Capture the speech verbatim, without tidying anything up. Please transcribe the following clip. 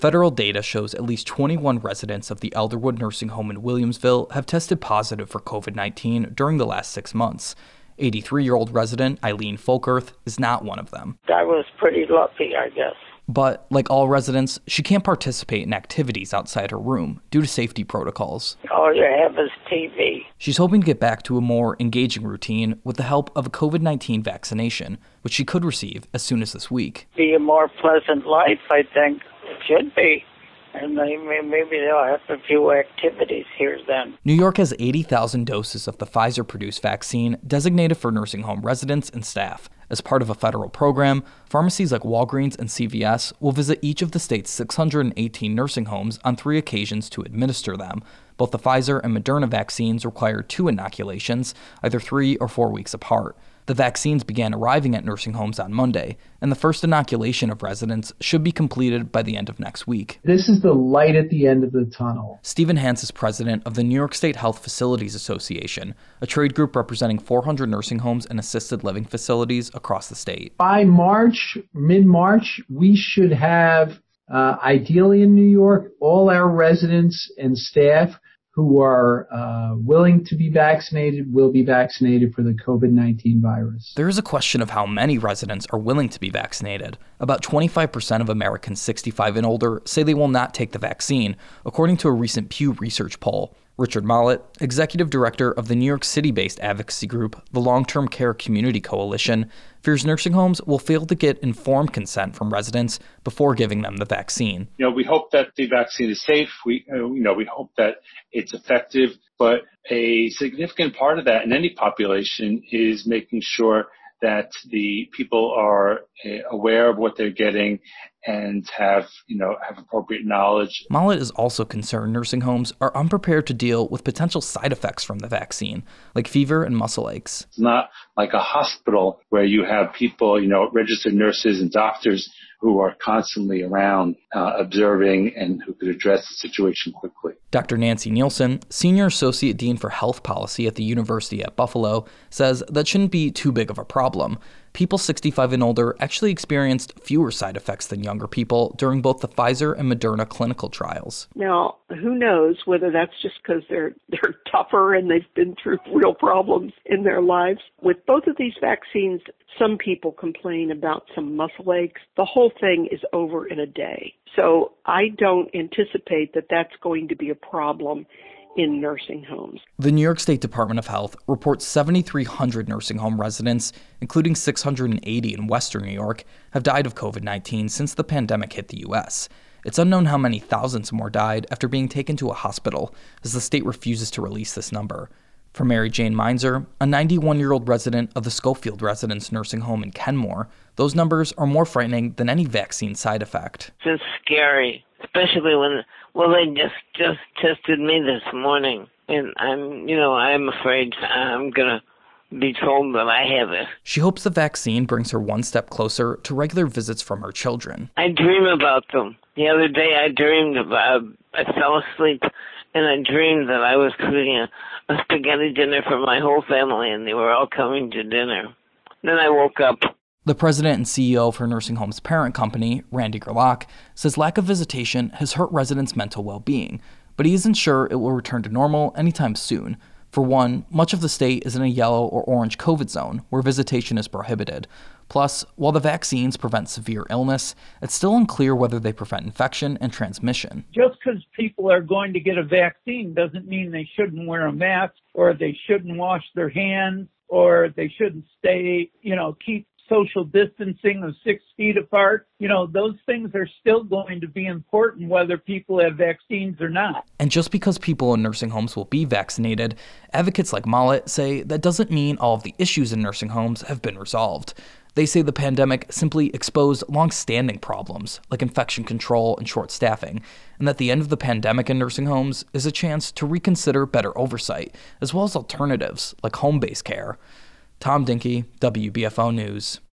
Federal data shows at least twenty-one residents of the Elderwood Nursing Home in Williamsville have tested positive for covid nineteen during the last six months. eighty-three-year-old resident Eileen Folkerth is not one of them. I was pretty lucky, I guess. But, like all residents, she can't participate in activities outside her room due to safety protocols. All you have is T V. She's hoping to get back to a more engaging routine with the help of a covid nineteen vaccination, which she could receive as soon as this week. Be a more pleasant life, I think. It should be. And maybe they'll have a few activities here then. New York has eighty thousand doses of the Pfizer-produced vaccine designated for nursing home residents and staff. As part of a federal program, pharmacies like Walgreens and C V S will visit each of the state's six hundred eighteen nursing homes on three occasions to administer them. Both the Pfizer and Moderna vaccines require two inoculations, either three or four weeks apart. The vaccines began arriving at nursing homes on Monday, and the first inoculation of residents should be completed by the end of next week. This is the light at the end of the tunnel. Stephen Hance is president of the New York State Health Facilities Association, a trade group representing four hundred nursing homes and assisted living facilities across the state. By March, mid-March, we should have, uh, ideally in New York, all our residents and staff who are uh, willing to be vaccinated will be vaccinated for the covid nineteen virus. There is a question of how many residents are willing to be vaccinated. About twenty-five percent of Americans sixty-five and older say they will not take the vaccine, according to a recent Pew Research poll. Richard Mollett, executive director of the New York City-based advocacy group, the Long-Term Care Community Coalition, fears nursing homes will fail to get informed consent from residents before giving them the vaccine. You know, we hope that the vaccine is safe. We, uh, you know, we hope that it's effective, but a significant part of that in any population is making sure that the people are uh, aware of what they're getting and have, you know, have appropriate knowledge. Mollett is also concerned nursing homes are unprepared to deal with potential side effects from the vaccine, like fever and muscle aches. It's not like a hospital where you have people, you know, registered nurses and doctors who are constantly around uh, observing and who could address the situation quickly. Doctor Nancy Nielsen, Senior Associate Dean for Health Policy at the University at Buffalo, says that shouldn't be too big of a problem. People sixty-five and older actually experienced fewer side effects than younger people during both the Pfizer and Moderna clinical trials. Now, who knows whether that's just because they're they're tougher and they've been through real problems in their lives. With both of these vaccines, some people complain about some muscle aches. The whole thing is over in a day. So I don't anticipate that that's going to be a problem in nursing homes. The New York State Department of Health reports seven thousand three hundred nursing home residents, including six hundred eighty in Western New York, have died of covid nineteen since the pandemic hit the U S. It's unknown how many thousands more died after being taken to a hospital, as the state refuses to release this number. For Mary Jane Meinzer, a ninety-one-year-old resident of the Schofield Residence Nursing Home in Kenmore, those numbers are more frightening than any vaccine side effect. It's scary, especially when, well, they just, just tested me this morning, and I'm, you know, I'm afraid I'm going to be told that I have it. She hopes the vaccine brings her one step closer to regular visits from her children. I dream about them. The other day I dreamed about, I fell asleep, and I dreamed that I was cooking a, a spaghetti dinner for my whole family, and they were all coming to dinner. Then I woke up. The president and C E O of her nursing home's parent company, Randy Gerlach, says lack of visitation has hurt residents' mental well-being, but he isn't sure it will return to normal anytime soon. For one, much of the state is in a yellow or orange COVID zone, where visitation is prohibited. Plus, while the vaccines prevent severe illness, it's still unclear whether they prevent infection and transmission. Just because people are going to get a vaccine doesn't mean they shouldn't wear a mask, or they shouldn't wash their hands, or they shouldn't stay, you know, keep social distancing of six feet apart. You know, those things are still going to be important whether people have vaccines or not. And just because people in nursing homes will be vaccinated, advocates like Mollett say that doesn't mean all of the issues in nursing homes have been resolved. They say the pandemic simply exposed long-standing problems like infection control and short staffing, and that the end of the pandemic in nursing homes is a chance to reconsider better oversight, as well as alternatives like home-based care. Tom Dinky, W B F O News.